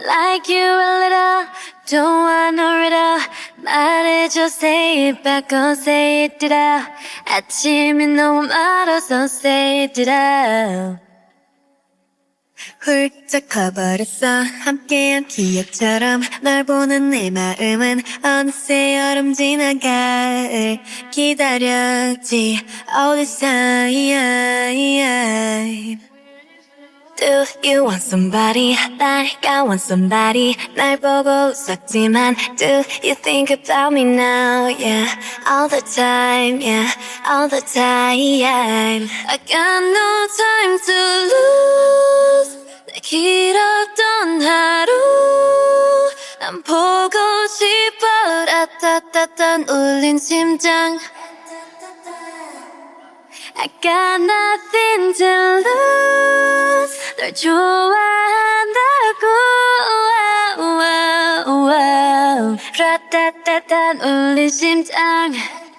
like you a little. Don't want no riddle. 말해줘, say it back, oh say it out. 아침이 너무 멀어서 say it out. 훌쩍 커버렸어 함께한 기억처럼 널 보는 내 마음은 어느새 여름 지나 가을 기다렸지 all this time. Do you want somebody? like I want somebody. 날 보고 웃었지만 Do you think about me now? Yeah, all the time, yeah, all the time. I got no time to lose. 내 길었던 하루 난 보고 싶어. 라따따딴 울린 심장. I got nothing to lose. 널 좋아한다고. 라따따딴 울린 심장.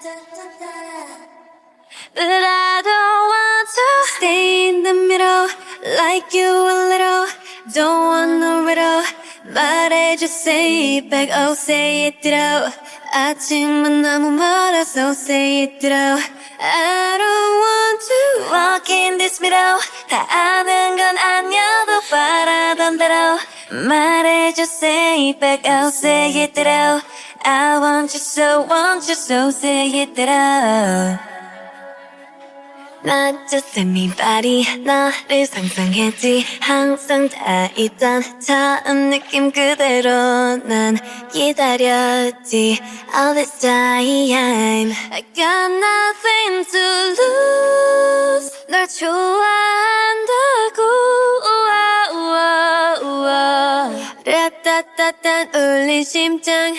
But I don't want to Stay in the middle, like you a little. Don't want no riddle. 말해줘, say it back, oh say it out. 아침은 너무 멀어서 say it out. I don't want to walk in this middle. 다 아는 건 아니어도 바라던 대로 말해줘, say it back, oh say it out. I want you so say it out. Not just anybody. 너를 상상했지. 항상 다 있던 처음 느낌 그대로 난 기다렸지 all this time. I got nothing to lose. 널 좋아한다고. 라따따따 울린 심장.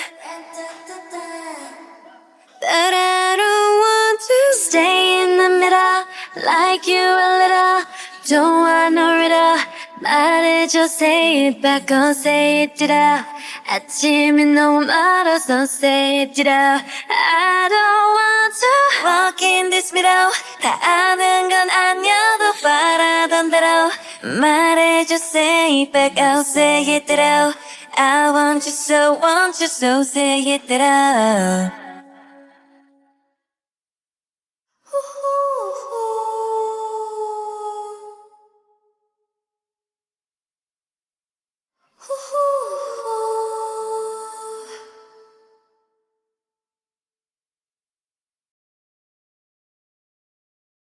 But I don't want to Stay in the middle, like you a little. Don't want no riddle. 말해줘, say it back, oh say it out. 아침이 너무 멀어서 say it out. I don't want to walk in this middle. 다 아는 건 아니어도 바라던 대로 말해줘, say it back, oh say it out. I want you so say it out.